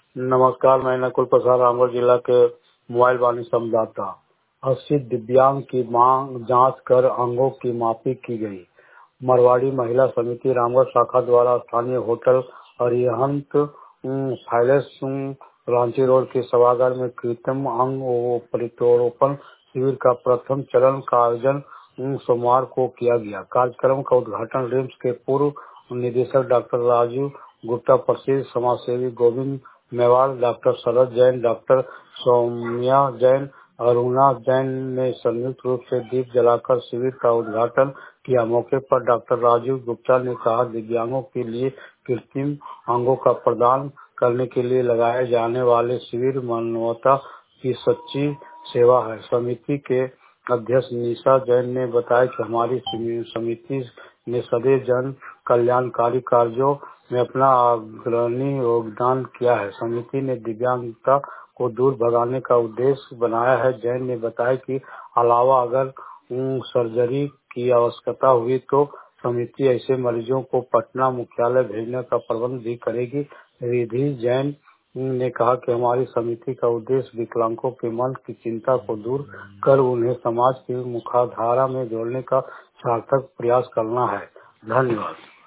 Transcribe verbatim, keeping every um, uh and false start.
नमस्कार, मैं नकुल प्रसाद रामगढ़ जिला के मोबाइल वाणी संवाददाता। अस्सी दिव्यांग की मांग जांच कर अंगों की मापी की गई। मारवाड़ी महिला समिति रामगढ़ शाखा द्वारा स्थानीय hotel Arihant palace Ranchi road के सभागार में कृत्रिम अंग प्रत्यारोपण शिविर का प्रथम चरण का आयोजन सोमवार को किया गया। कार्यक्रम का उद्घाटन रिम्स के पूर्व निदेशक डॉक्टर राजू गुप्ता, प्रसिद्ध समाजसेवी गोविंद मेवाड़, डॉक्टर शरद जैन, डॉक्टर सौम्या जैन, अरुणा जैन ने संयुक्त रूप से दीप जलाकर शिविर का उद्घाटन किया। मौके पर डॉक्टर राजू गुप्ता ने कहा, दिव्यांगों के लिए कृत्रिम अंगों का प्रदान करने के लिए लगाए जाने वाले शिविर मानवता की सच्ची सेवा है। समिति के अध्यक्ष निशा जैन ने बताया कि हमारी समिति ने सदैव जन कल्याणकारी कार्यों में अपना अग्रणी योगदान किया है। समिति ने दिव्यांगता को दूर भगाने का उद्देश्य बनाया है। जैन ने बताया कि अलावा अगर सर्जरी की आवश्यकता हुई तो समिति ऐसे मरीजों को पटना मुख्यालय भेजने का प्रबंध भी करेगी। रिधि जैन ने कहा कि हमारी समिति का उद्देश्य विकलांगों के मन की चिंता को दूर कर उन्हें समाज की मुख्यधारा में जोड़ने का सार्थक प्रयास करना है। धन्यवाद।